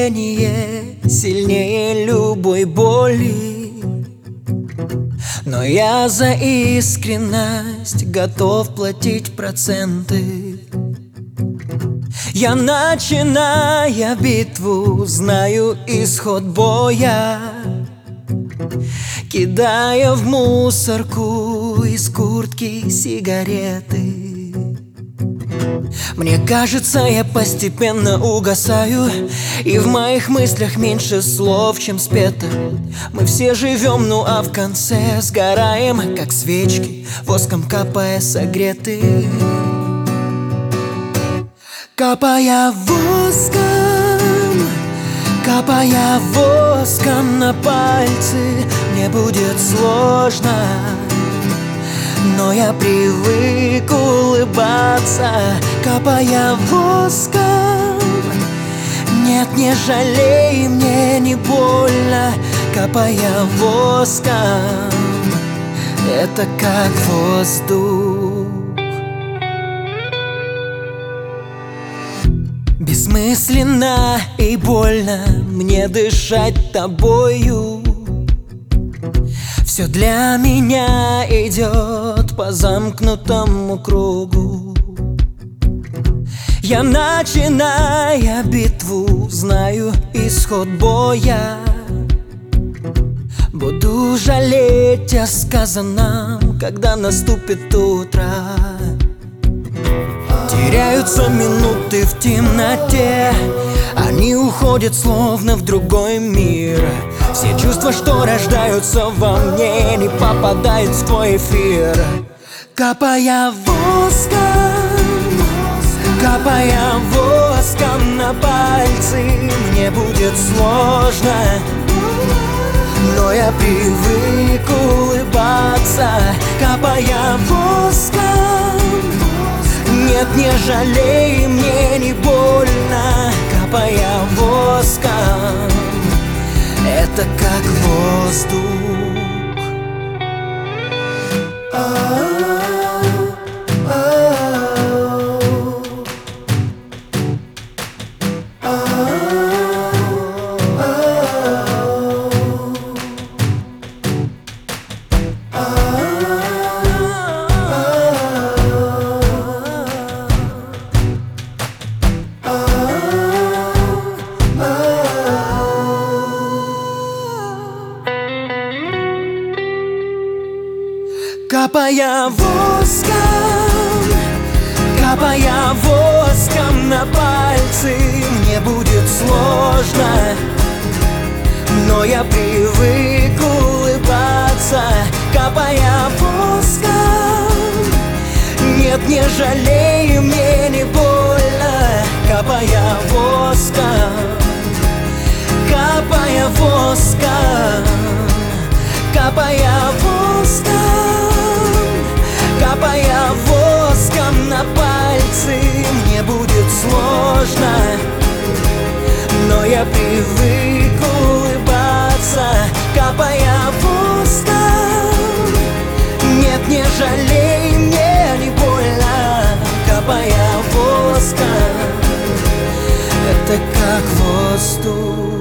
мгновение сильнее любой боли. Но я за искренность готов платить проценты. Я, начиная битву, знаю исход боя, кидая в мусорку из куртки сигареты. Мне кажется, я постепенно угасаю, и в моих мыслях меньше слов, чем спето. Мы все живем, ну а в конце сгораем, как свечки, воском капая согреты. Капая воском на пальцы, мне будет сложно, но я привык улыбаться. Капая воском, нет, не жалей, мне не больно. Капая воском, это как воздух. Бессмысленно и больно мне дышать тобою. Все для меня идет по замкнутому кругу. Я, начиная битву, знаю исход боя. Буду жалеть о сказанном, когда наступит утро. Теряются минуты в темноте, они уходят словно в другой мир. Все чувства, что рождаются во мне, не попадают в твой эфир. Капая воском на пальцы, мне будет сложно, но я привык улыбаться. Капая воском, нет, не жалей, мне не больно. Капая воском, это как воздух. Капая воском на пальцы, мне будет сложно, но я привык улыбаться. Капая воском, нет, не жалей, мне не больно. Капая воском, капая воском, капая воском, капая воском на пальцы, мне будет сложно, но я привык улыбаться. Капая воском, нет, не жалей, мне не больно. Капая воском, это как воздух.